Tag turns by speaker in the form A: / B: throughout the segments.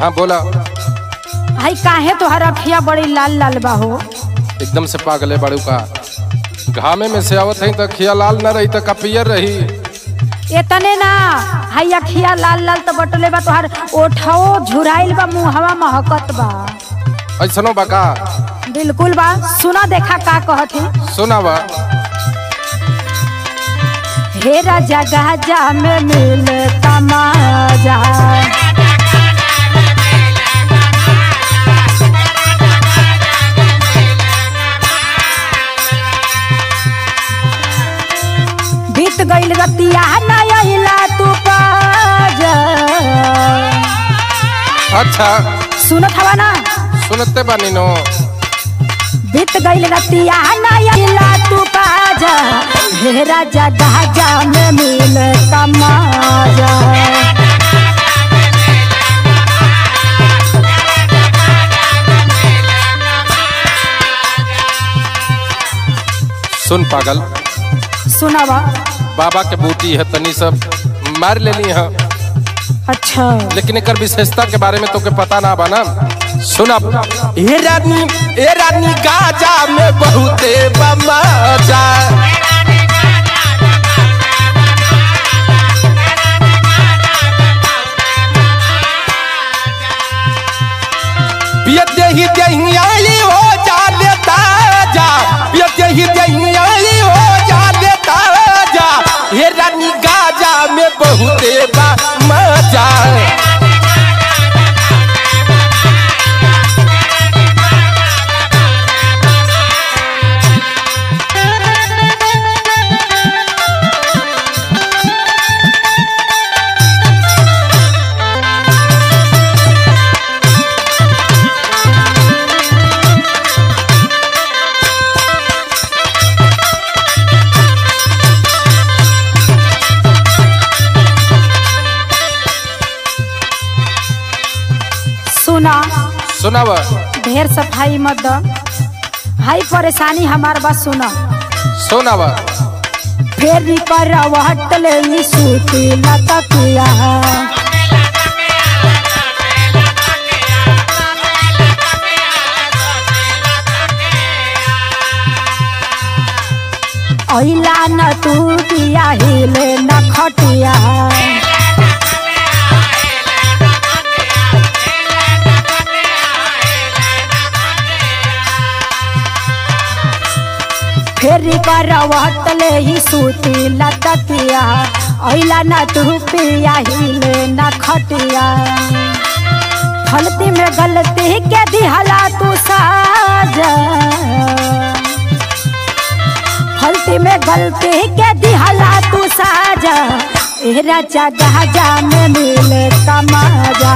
A: हाँ बोला।
B: भाई काहे तोहर अखिया बड़ी लाल लाल बा हो?
A: एकदम से पागले बड़ू का, घामे में से आवत है तो अखिया लाल न रही तो कपियर रही।
B: इतने ना हाई अखिया लाल लाल तो बटले बा, तोहर ओठो झुराइल बा, मुहवा महकत बा।
A: ऐसनो बका?
B: बिल्कुल बा। सुना देखा का कहती।
A: सुना बा।
B: हे राजा गाजा में मिले तमाजा, बीत गईल रतिया नया तू पाजा।
A: अच्छा
B: सुनत हवा ना?
A: सुनते बानी नो।
B: बीत गईल रतिया नया तू पाजा, हे राजा गाजा में मिले तमाजा।
A: सुन पागल,
B: सुनावा।
A: बाबा के बूटी है, तनी सब मार लेनी है।
B: अच्छा
A: लेकिन एक विशेषता के बारे में तो के पता ना बना। सुना। ए रानी गाजा में बहुते मजा, पियते ही दही हो जा लेता जा, पियते ही दही हो जा लेता जा। हे रानी गाजा में बहुते मजा। सुना बा।
B: ढेर सफाई मत द, हाई परेशानी हमार बस सुना।
A: सुना बा।
B: फेरी पर वहटले सूती लतकिया, अइला न तू दिया हिले न खटिया। फेरी पर वहटले ही सूती लतकिया, अइला न तू पिया हिले न खटिया। फलती में गलती के दिहला तू साजा, फलती में गलती के दिहला तू साजा। ए राजा गाजा में मिले तमाजा,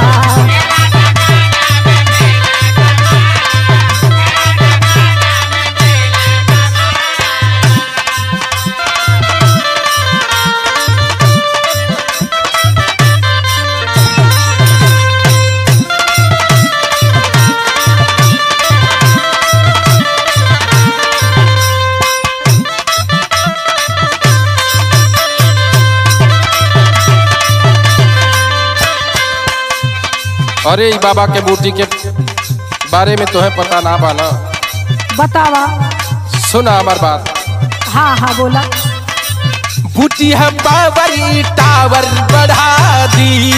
A: अरे ई बाबा के बूटी के बारे में तुम्हें पता ना बाना?
B: बतावा।
A: सुना हमार बात।
B: हाँ हाँ बोला।
A: बूटी है पावर टावर बढ़ा दी,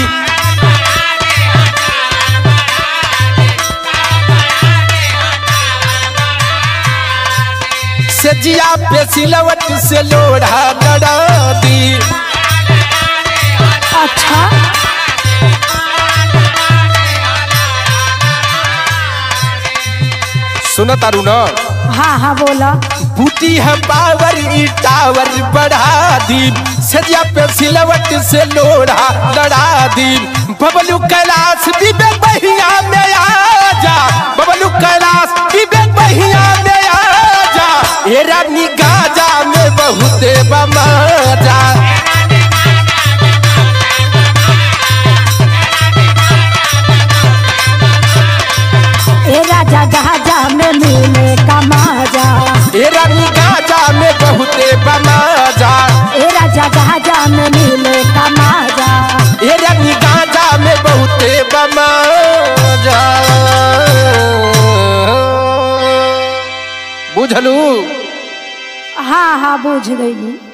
A: सजिया पे सिलवट से लोढ़ा लड़ा दी।
B: अच्छा
A: सुना तारू ना?
B: हाँ हाँ बोला।
A: बूटी है पावर टावर बढ़ा दी, सजिया पे सिलवट से लोढ़ा लड़ा दी। बबलू कैलाश विवेक बहिया में आ जा, बबलू कैलाश विवेक बहिया में आ जा। ए रानी गाजा में बहुते मजा,
B: ए राजा गाजा में मिले कमाजा,
A: ए रानी गाजा में बहुते मजा।
B: ए राजा गाजा में मिले कमाजा,
A: ए रानी गाजा में बहुते मजा। जा बुझलू।
B: हाँ हाँ बुझ गई।